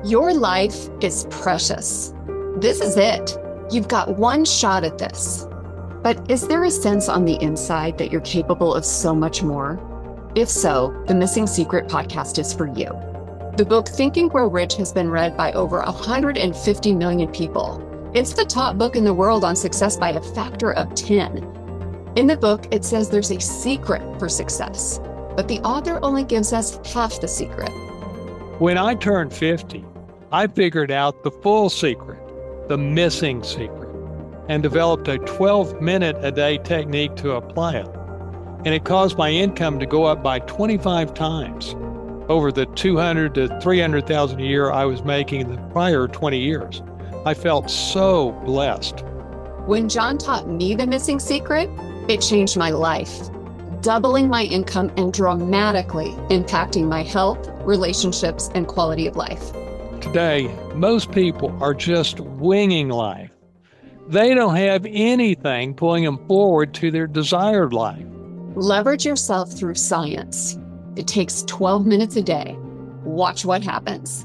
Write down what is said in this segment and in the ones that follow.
Your life is precious. This is it. You've got one shot at this. But is there a sense on the inside that you're capable of so much more? If so, the Missing Secret podcast is for you. The book Think and Grow Rich has been read by over 150 million people. It's the top book in the world on success by a factor of 10. In the book, it says there's a secret for success, but the author only gives us half the secret. When I turned 50, I figured out the full secret, the missing secret, and developed a 12-minute-a-day technique to apply it. And it caused my income to go up by 25 times over the $200,000 to $300,000 a year I was making in the prior 20 years. I felt so blessed. When John taught me the missing secret, it changed my life, doubling my income and dramatically impacting my health, relationships, and quality of life. Today, most people are just winging life. They don't have anything pulling them forward to their desired life. Leverage yourself through science. It takes 12 minutes a day. Watch what happens.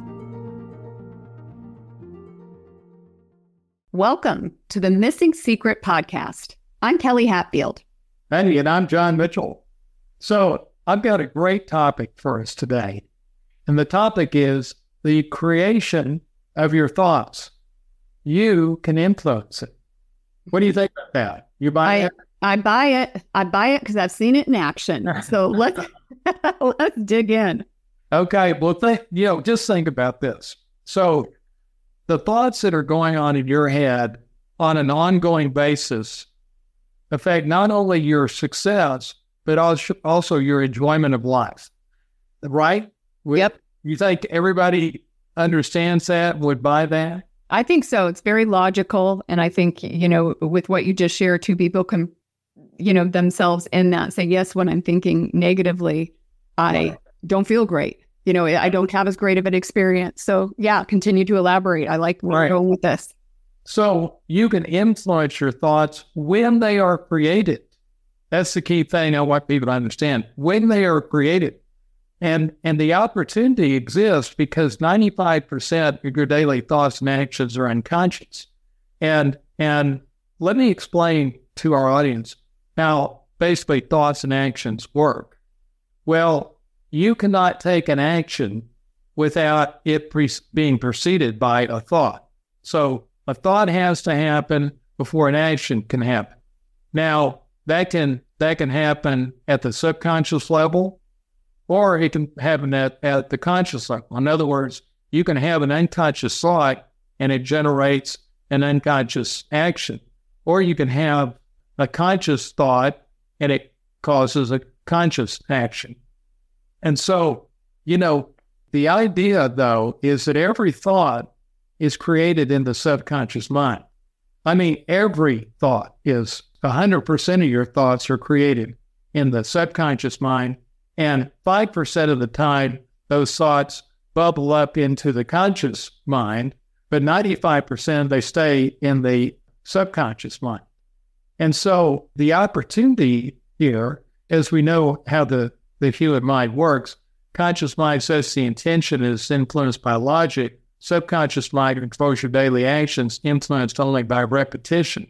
Welcome to the Missing Secret podcast. I'm Kelly Hatfield. And I'm John Mitchell. So I've got a great topic for us today. And the topic is the creation of your thoughts. You can influence it. What do you think about that? You buy it? I buy it. I buy it because I've seen it in action. So let's dig in. Okay. Well, just think about this. So the thoughts that are going on in your head on an ongoing basis affect not only your success, but also your enjoyment of life. Right? Yep. You think everybody understands that, would buy that? I think so. It's very logical. And I think, with what you just shared, two people can, themselves in that say, yes, when I'm thinking negatively, I don't feel great. I don't have as great of an experience. So yeah, continue to elaborate. I like where we're going with this. So you can influence your thoughts when they are created. That's the key thing I want people to understand. When they are created. And the opportunity exists because 95% of your daily thoughts and actions are unconscious. And let me explain to our audience how basically thoughts and actions work. Well, you cannot take an action without it being preceded by a thought. So a thought has to happen before an action can happen. Now, that can happen at the subconscious level, or it can happen at the conscious level. In other words, you can have an unconscious thought and it generates an unconscious action. Or you can have a conscious thought and it causes a conscious action. And so, the idea, though, is that every thought is created in the subconscious mind. I mean, every thought is 100% of your thoughts are created in the subconscious mind. And 5% of the time, those thoughts bubble up into the conscious mind, but 95% they stay in the subconscious mind. And so the opportunity here, as we know how the human mind works, conscious mind says the intention is influenced by logic, subconscious mind controls your daily actions influenced only by repetition.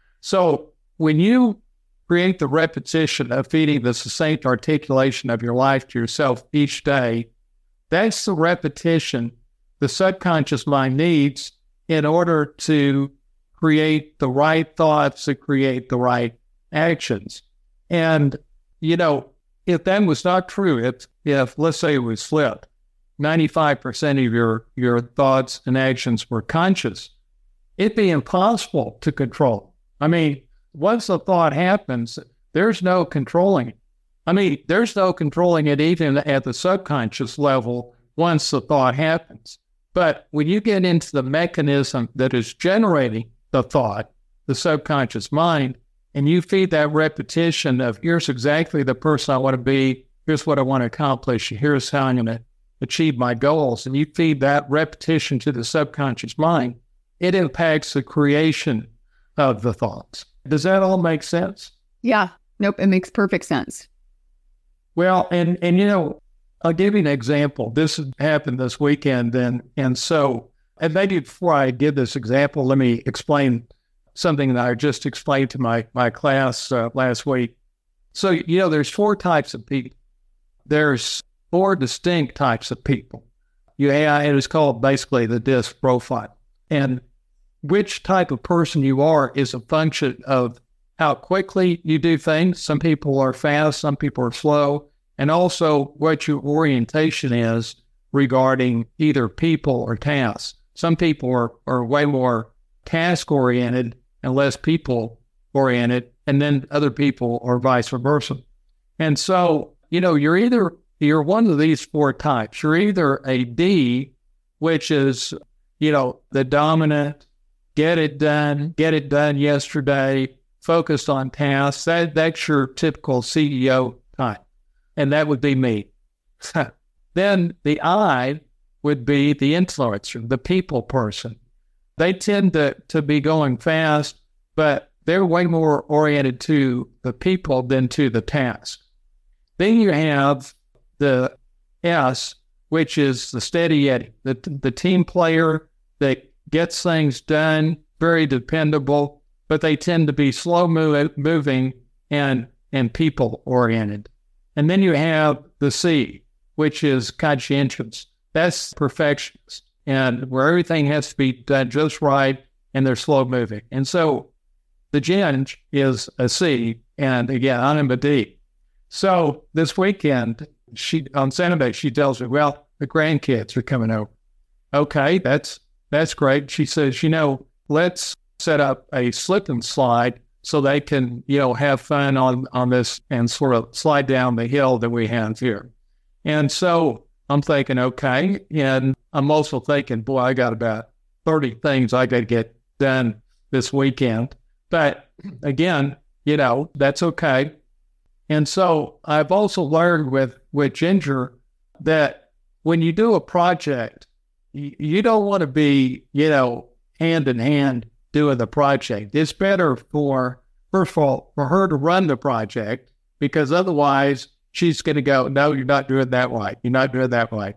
So when you create the repetition of feeding the succinct articulation of your life to yourself each day, that's the repetition the subconscious mind needs in order to create the right thoughts that create the right actions. And, if that was not true, if let's say it was flipped, 95% of your thoughts and actions were conscious, it'd be impossible to control. I mean, once a thought happens, there's no controlling it. I mean, there's no controlling it even at the subconscious level once the thought happens. But when you get into the mechanism that is generating the thought, the subconscious mind, and you feed that repetition of here's exactly the person I want to be, here's what I want to accomplish, here's how I'm going to achieve my goals, and you feed that repetition to the subconscious mind, it impacts the creation of the thoughts. Does that all make sense? Yeah. Nope. It makes perfect sense. Well, and I'll give you an example. This happened this weekend, and maybe before I give this example, let me explain something that I just explained to my class last week. So, there's 4 types of people. There's 4 distinct types of people. And it's called basically the DISC profile. And which type of person you are is a function of how quickly you do things. Some people are fast, some people are slow, and also what your orientation is regarding either people or tasks. Some people are way more task-oriented and less people-oriented, and then other people are vice versa. And so, you're one of these 4 types. You're either a D, which is, the dominant, get it done yesterday, focused on tasks. That's your typical CEO type. And that would be me. Then the I would be the influencer, the people person. They tend to be going fast, but they're way more oriented to the people than to the task. Then you have the S, which is the steady Eddie, the team player that gets things done, very dependable, but they tend to be slow moving and people oriented. And then you have the C, which is conscientious. That's perfectionist, and where everything has to be done just right, and they're slow moving. And so the Jen is a C, and again, I'm a D. So this weekend, on Saturday, she tells me, well, the grandkids are coming over. Okay, that's great. She says, let's set up a slip and slide so they can, have fun on this and sort of slide down the hill that we have here. And so I'm thinking, okay. And I'm also thinking, boy, I got about 30 things I got to get done this weekend. But again, that's okay. And so I've also learned with Ginger that when you do a project, you don't want to be, hand in hand doing the project. It's better first of all, for her to run the project, because otherwise she's going to go, no, you're not doing that right. You're not doing that right.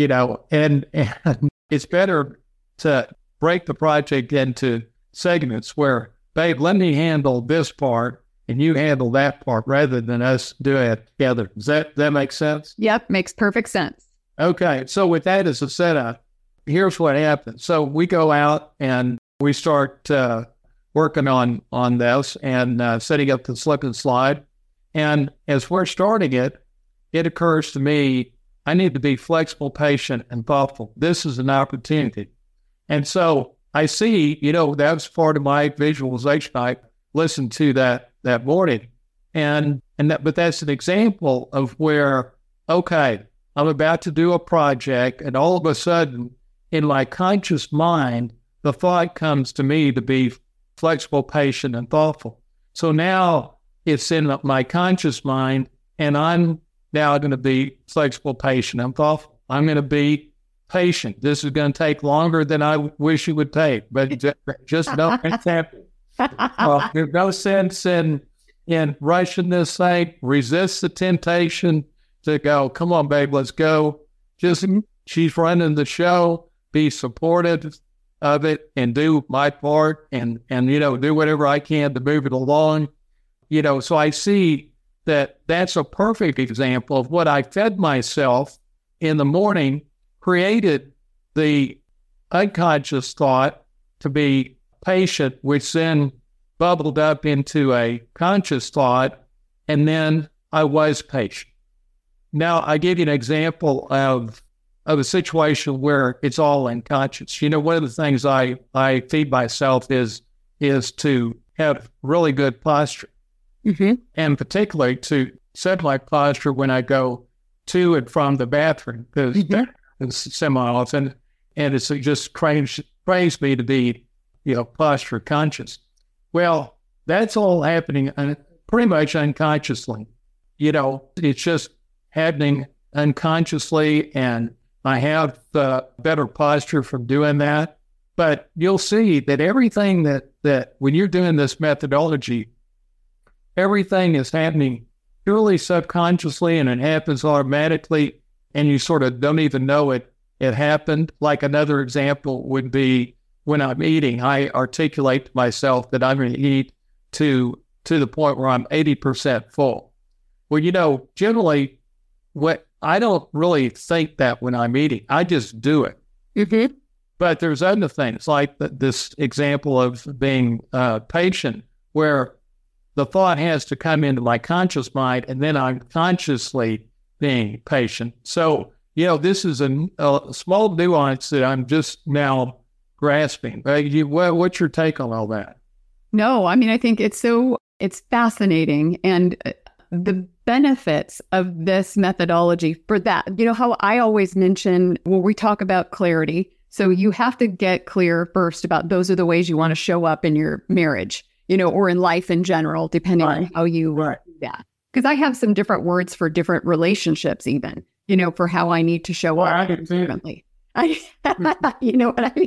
And it's better to break the project into segments where, babe, let me handle this part and you handle that part rather than us doing it together. Does that make sense? Yep, makes perfect sense. Okay, so with that as a setup, here's what happens. So we go out and we start working on this and setting up the slip and slide. And as we're starting it, it occurs to me, I need to be flexible, patient, and thoughtful. This is an opportunity. And so I see, that was part of my visualization. I listened to that morning. But that's an example of where, okay, I'm about to do a project, and all of a sudden, in my conscious mind, the thought comes to me to be flexible, patient, and thoughtful. So now it's in my conscious mind, and I'm now going to be flexible, patient, and thoughtful. I'm going to be patient. This is going to take longer than I wish it would take, but just know it's happening. There's no sense in rushing this thing. Resist the temptation to go, come on, babe, let's go. She's running the show. Be supportive of it and do my part and do whatever I can to move it along. So I see that's a perfect example of what I fed myself in the morning, created the unconscious thought to be patient, which then bubbled up into a conscious thought, and then I was patient. Now, I give you an example of a situation where it's all unconscious. One of the things I feed myself is to have really good posture. Mm-hmm. And particularly to set my posture when I go to and from the bathroom, because it's semi-often, and it's just trains me to be, posture conscious. Well, that's all happening pretty much unconsciously. It's just happening unconsciously, and I have the better posture from doing that. But you'll see that everything that when you're doing this methodology, everything is happening purely subconsciously, and it happens automatically. and you sort of don't even know it happened. Like another example would be when I'm eating, I articulate to myself that I'm going to eat to the point where I'm 80% full. Well, generally, I don't really think that when I'm eating, I just do it. Mm-hmm. But there's other things like this example of being patient, where the thought has to come into my conscious mind, and then I'm consciously being patient. So, this is a small nuance that I'm just now grasping. What's your take on all that? No, I mean, I think it's fascinating. And the benefits of this methodology for that, how I always mention, we talk about clarity. So you have to get clear first about those are the ways you want to show up in your marriage, or in life in general, depending on how you do that. Because I have some different words for different relationships, even, for how I need to show up differently. You know what I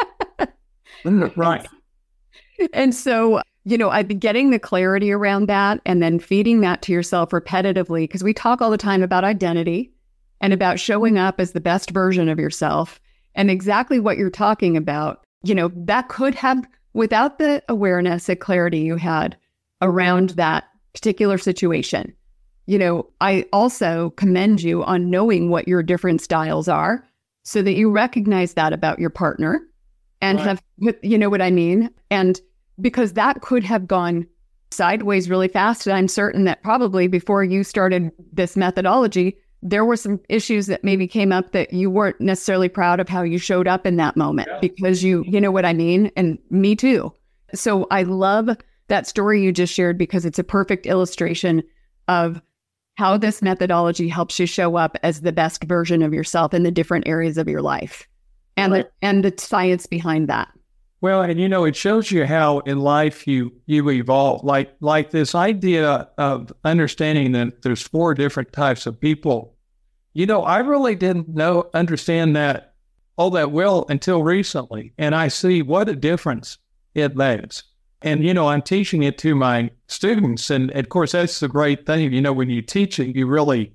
mean? Right. And so, I've been getting the clarity around that and then feeding that to yourself repetitively, because we talk all the time about identity and about showing up as the best version of yourself. And exactly what you're talking about, that could have, without the awareness and clarity you had around that particular situation. I also commend you on knowing what your different styles are so that you recognize that about your partner and have, what I mean? And because that could have gone sideways really fast. And I'm certain that probably before you started this methodology, there were some issues that maybe came up that you weren't necessarily proud of how you showed up in that moment because you know what I mean? And me too. So I love that story you just shared because it's a perfect illustration of how this methodology helps you show up as the best version of yourself in the different areas of your life and the science behind that. Well, and it shows you how in life you evolve. Like this idea of understanding that there's 4 different types of people. I really didn't understand that all that well until recently, and I see what a difference it makes. And I'm teaching it to my students, and of course that's the great thing. When you teach it, you really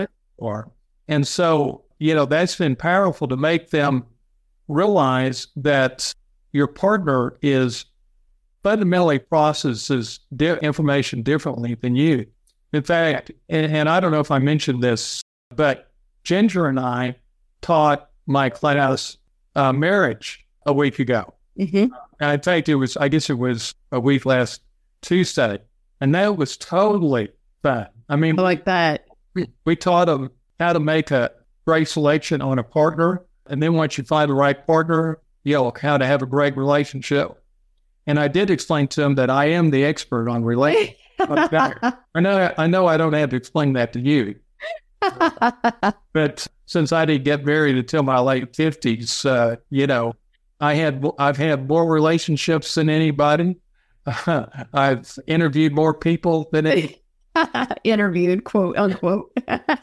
and so that's been powerful to make them realize that your partner is fundamentally processes information differently than you. In fact, and I don't know if I mentioned this, but Ginger and I taught my class marriage a week ago. Mm-hmm. And in fact, I guess it was a week last Tuesday, and that was totally fun. I mean, I like that. We taught them how to make a great selection on a partner, and then once you find the right partner, how to have a great relationship. And I did explain to them that I am the expert on relationships. I know I don't have to explain that to you. But since I didn't get married until my late 50s, I've had more relationships than anybody. I've interviewed more people than any. Interviewed, quote unquote.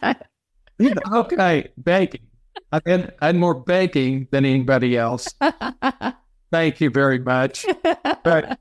Okay, baking. I've had more baking than anybody else. Thank you very much. But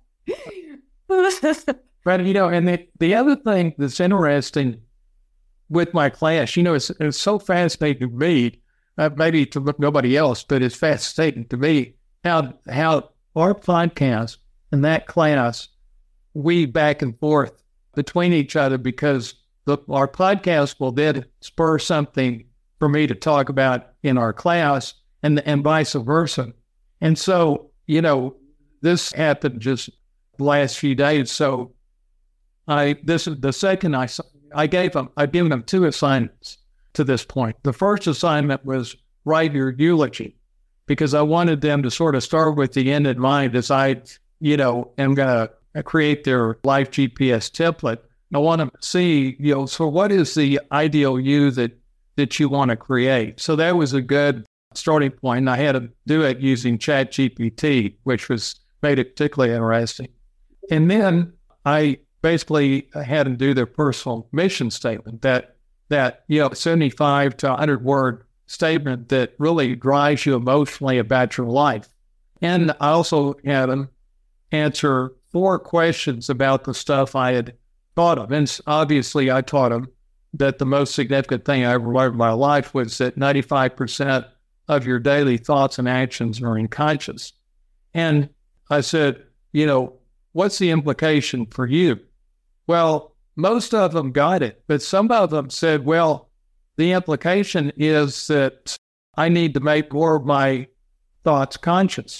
and the other thing that's interesting with my class, it's so fascinating to me, maybe to nobody else, but it's fascinating to me how our podcast and that class weave back and forth between each other, because our podcast will then spur something for me to talk about in our class and vice versa. And so, this happened just the last few days. So this is the second I've given them 2 assignments to this point. The first assignment was write your eulogy, because I wanted them to sort of start with the end in mind as I, am going to create their life GPS template. I want them to see, so what is the ideal you that you want to create? So that was a good starting point. And I had to do it using ChatGPT, which made it particularly interesting. And then I basically had them do their personal mission statement, that 75 to 100 word statement that really drives you emotionally about your life. And I also had them answer 4 questions about the stuff I had thought of. And obviously I taught them that the most significant thing I ever learned in my life was that 95% of your daily thoughts and actions are unconscious. And I said, what's the implication for you? Well, most of them got it, but some of them said, well, the implication is that I need to make more of my thoughts conscious.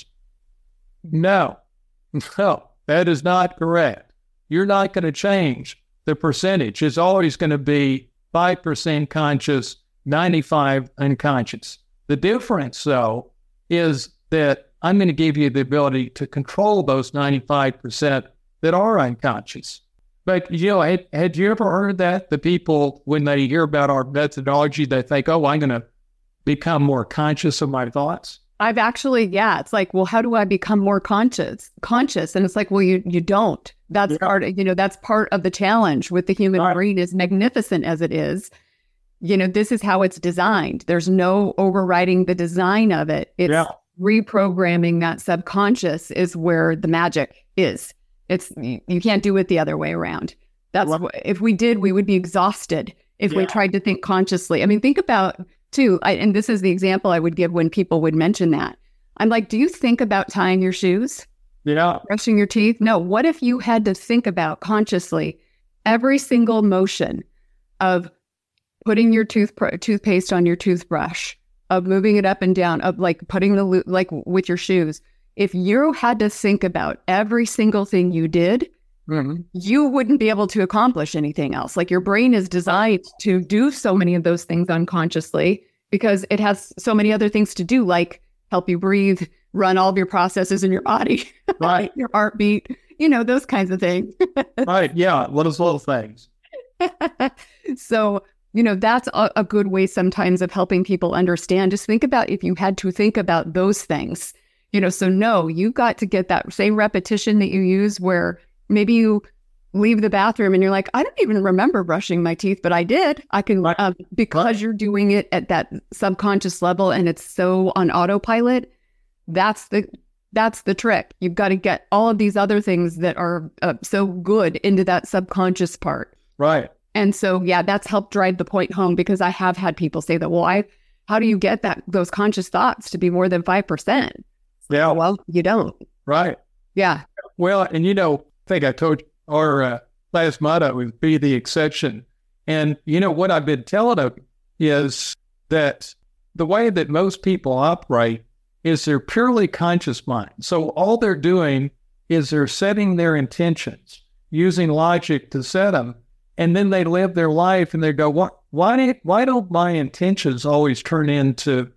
No, that is not correct. You're not going to change the percentage. It's always going to be 5% conscious, 95% unconscious. The difference, though, is that I'm going to give you the ability to control those 95% that are unconscious. But, had you ever heard that? The people, when they hear about our methodology, they think, oh, I'm going to become more conscious of my thoughts? I've actually, it's like, well, how do I become more conscious? And it's like, well, you don't. That's that's part of the challenge with the human brain, as magnificent as it is. This is how it's designed. There's no overriding the design of it. It's reprogramming that subconscious is where the magic is. You can't do it the other way around. If we did, we would be exhausted if we tried to think consciously. I mean, think about too, and this is the example I would give when people would mention that. I'm like, do you think about tying your shoes? Yeah. Brushing your teeth? No. What if you had to think about consciously every single motion of putting your toothpaste on your toothbrush, of moving it up and down, of like putting the like with your shoes? If you had to think about every single thing you did, you wouldn't be able to accomplish anything else. Like, your brain is designed to do so many of those things unconsciously because it has so many other things to do, like help you breathe, run all of your processes in your body, right? Your heartbeat, those kinds of things. Right. Yeah. Those little things. So, that's a good way sometimes of helping people understand. Just think about if you had to think about those things, so no, you got to get that same repetition that you use where maybe you leave the bathroom and you're like, I don't even remember brushing my teeth, but I did. I can, because you're doing it at that subconscious level and it's so on autopilot. That's the trick. You've got to get all of these other things that are so good into that subconscious part. Right. And so, that's helped drive the point home, because I have had people say that, well, how do you get those conscious thoughts to be more than 5%? Yeah. Well, you don't. Right. Yeah. Well, and I think I told you our last motto is be the exception. And what I've been telling them is that the way that most people operate is they're purely conscious mind. So all they're doing is they're setting their intentions, using logic to set them, and then they live their life and they go, why don't my intentions always turn into,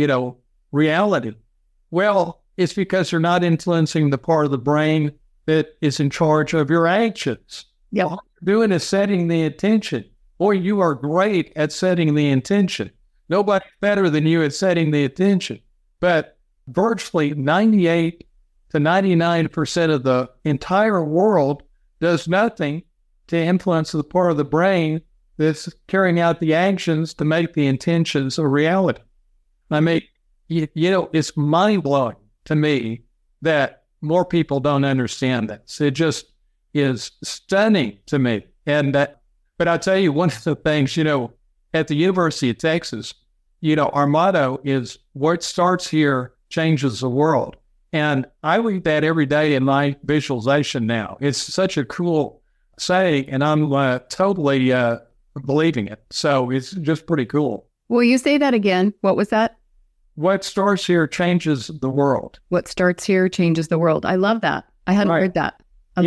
reality? Well, it's because they're not influencing the part of the brain that is in charge of your actions. Yeah. All you're doing is setting the intention. Boy, you are great at setting the intention. Nobody's better than you at setting the intention. But virtually 98 to 99% of the entire world does nothing to influence the part of the brain that's carrying out the actions to make the intentions a reality. I mean, it's mind-blowing to me that more people don't understand this. It just is stunning to me. But I'll tell you, one of the things, at the University of Texas, our motto is what starts here changes the world. And I read that every day in my visualization now. It's such a cool saying, and I'm totally believing it. So it's just pretty cool. Will you say that again? What was that? What starts here changes the world. What starts here changes the world. I love that. I hadn't heard that.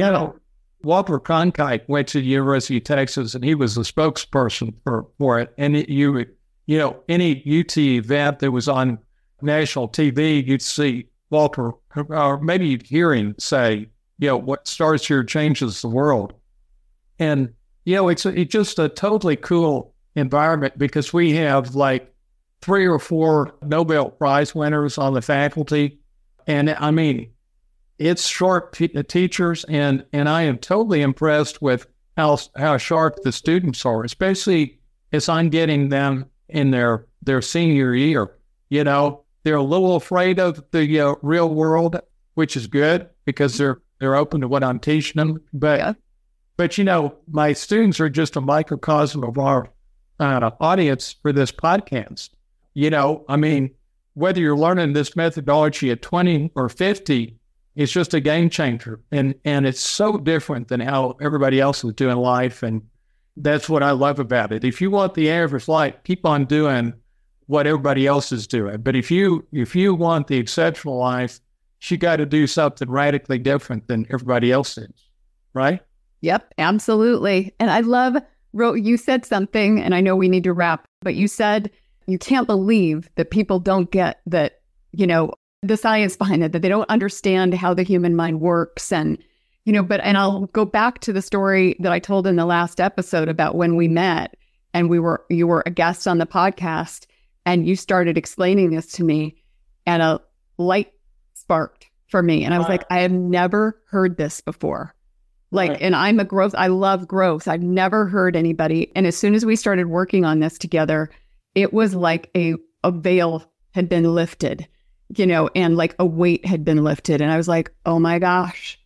Walter Cronkite went to the University of Texas, and he was the spokesperson for it. And any UT event that was on national TV, you'd see Walter, or maybe you'd hear him say, what starts here changes the world. And, it's just a totally cool environment because we have like 3 or 4 Nobel Prize winners on the faculty. And I mean, it's sharp teachers, and I am totally impressed with how sharp the students are, especially as I'm getting them in their senior year. They're a little afraid of the real world, which is good because they're open to what I'm teaching them. But my students are just a microcosm of our audience for this podcast. I mean, whether you're learning this methodology at 20 or 50, it's just a game changer. And it's so different than how everybody else is doing life. And that's what I love about it. If you want the average life, keep on doing what everybody else is doing. But if you want the exceptional life, you got to do something radically different than everybody else is, right? Yep, absolutely. And I love, you said something, and I know we need to wrap, but you said you can't believe that people don't get that, the science behind it, that they don't understand how the human mind works. And, and I'll go back to the story that I told in the last episode about when we met and you were a guest on the podcast and you started explaining this to me and a light sparked for me. And I was like, I have never heard this before. And I love growth. I've never heard anybody. And as soon as we started working on this together, it was like a veil had been lifted, and like a weight had been lifted. And I was like, oh my gosh,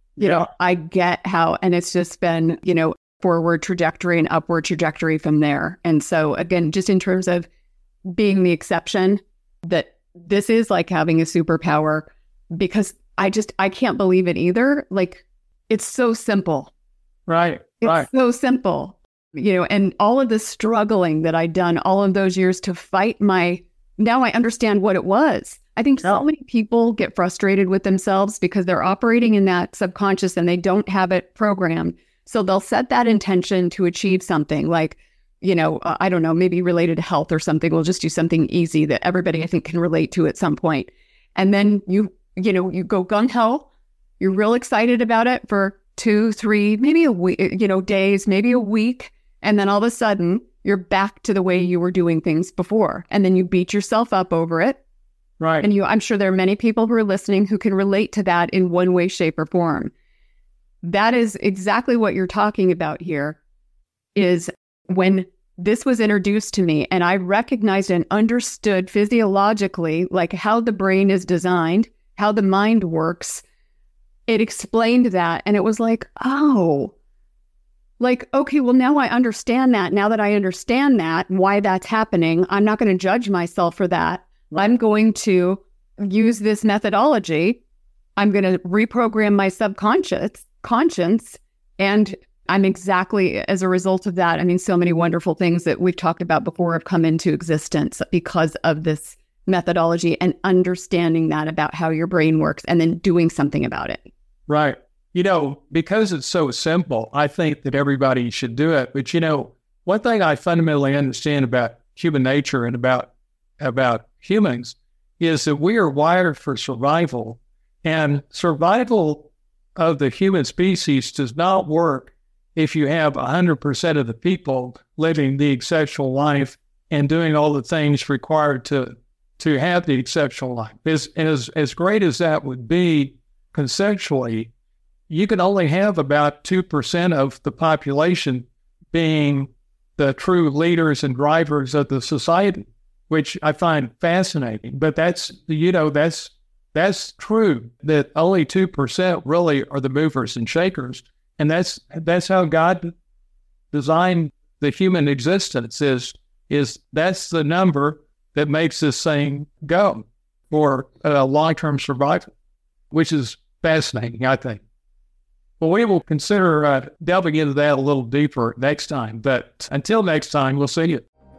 I get how, and it's just been, forward trajectory and upward trajectory from there. And so again, just in terms of being the exception, that this is like having a superpower, because I can't believe it either. Like, it's so simple. Right. It's so simple, and all of the struggling that I'd done all of those years to fight now I understand what it was. I think so many people get frustrated with themselves because they're operating in that subconscious and they don't have it programmed. So they'll set that intention to achieve something like, I don't know, maybe related to health or something. We'll just do something easy that everybody I think can relate to at some point. And then you go gung-ho. You're real excited about it for 2, 3, maybe a week, days, maybe a week. And then all of a sudden you're back to the way you were doing things before. And then you beat yourself up over it. Right. And I'm sure there are many people who are listening who can relate to that in one way, shape, or form. That is exactly what you're talking about here, is when this was introduced to me and I recognized and understood physiologically, like how the brain is designed, how the mind works. It explained that. And it was like, oh, like, okay, well, now I understand that. Now that I understand that, why that's happening, I'm not going to judge myself for that. I'm going to use this methodology. I'm going to reprogram my conscience. And I'm exactly as a result of that. I mean, so many wonderful things that we've talked about before have come into existence because of this methodology and understanding that about how your brain works and then doing something about it. Right. Because it's so simple, I think that everybody should do it. But, one thing I fundamentally understand about human nature and about humans is that we are wired for survival, and survival of the human species does not work if you have 100% of the people living the exceptional life and doing all the things required to have the exceptional life. As great as that would be conceptually, you can only have about 2% of the population being the true leaders and drivers of the society, which I find fascinating. But that's true, that only 2% really are the movers and shakers. And that's how God designed the human existence, is that's the number that makes this thing go for long-term survival, which is fascinating, I think. Well, we will consider delving into that a little deeper next time. But until next time, we'll see you.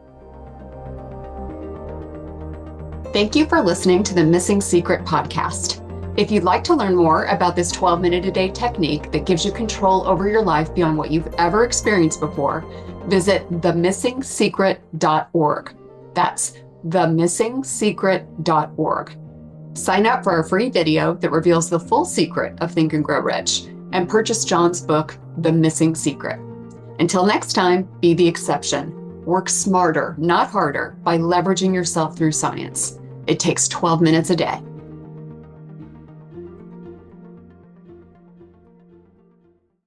Thank you for listening to the Missing Secret podcast. If you'd like to learn more about this 12-minute-a-day technique that gives you control over your life beyond what you've ever experienced before, visit themissingsecret.org. That's themissingsecret.org. Sign up for our free video that reveals the full secret of Think and Grow Rich, and purchase John's book, The Missing Secret. Until next time, be the exception. Work smarter, not harder, by leveraging yourself through science. It takes 12 minutes a day.